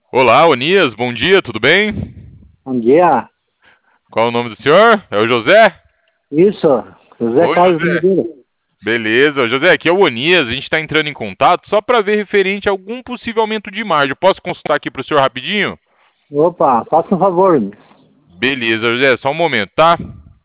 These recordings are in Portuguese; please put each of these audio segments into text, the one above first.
Olá, Onias, bom dia, tudo bem? Bom dia. Qual o nome do senhor? É o José? Isso, José Ô, Carlos José. Oliveira. Beleza, José, aqui é o Onias, a gente está entrando em contato só para ver referente a algum possível aumento de margem. Eu posso consultar aqui para o senhor rapidinho? Opa, faça um favor. Beleza, José, só um momento, tá?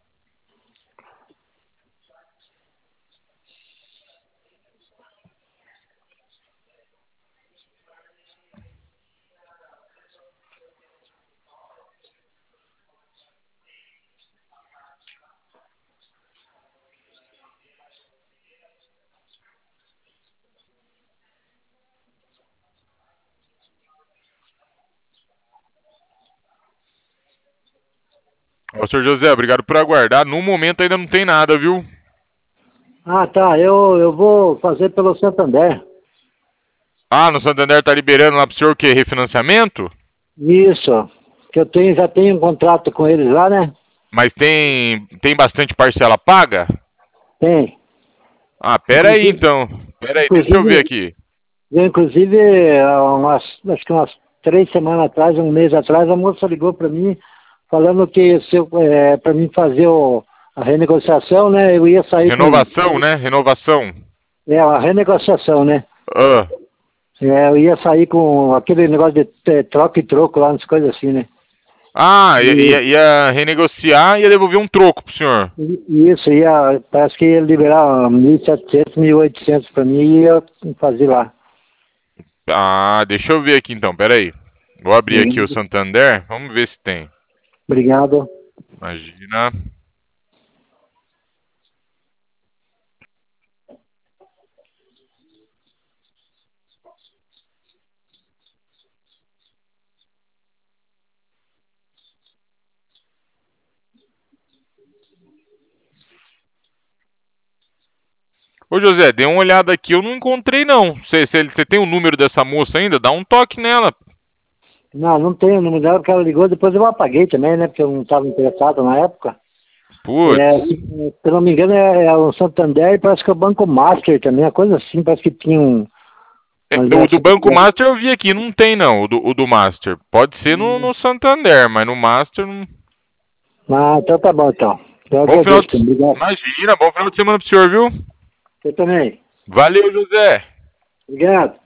Ô, senhor José, obrigado por aguardar. No momento ainda não tem nada, viu? Ah, tá. Eu vou fazer pelo Santander. Ah, no Santander tá liberando lá pro senhor o quê? Refinanciamento? Isso. Que já tenho um contrato com eles lá, né? Mas tem bastante parcela paga? Tem. Ah, pera aí Inclusive, então. Pera aí, deixa eu ver inclusive, aqui. acho que umas 3 semanas atrás, um mês atrás, a moça ligou para mim falando que se para mim fazer a renegociação, né? Eu ia sair com Renovação, né? Renovação. a renegociação, né? Ah. Eu ia sair com aquele negócio de troca e troco lá, umas coisas assim, né? Ah, E, ia renegociar e ia devolver um troco pro senhor. isso, parece que ia liberar 1.700, 1.800 para mim e ia fazer lá. Ah, deixa eu ver aqui então, peraí. Vou abrir aqui o Obrigado. Santander, vamos ver se tem. Obrigado. Imagina. Ô José, dê uma olhada aqui, eu não encontrei não. Você tem o número dessa moça ainda? Dá um toque nela. Não, não tenho o número dela, porque ela ligou, depois eu apaguei também, né? Porque eu não estava interessado na época. Putz. Se eu não me engano, é o Santander e parece que é o Banco Master também, uma coisa assim, parece que tinha É, umas o do dessas. Banco Master eu vi aqui, não tem não, o do Master. Pode ser no Santander, mas no Master não. Ah, então tá bom, então. Eu Bom final agradeço, de. obrigado. Imagina, bom final de semana pro senhor, viu? Você também. Valeu, José. Obrigado.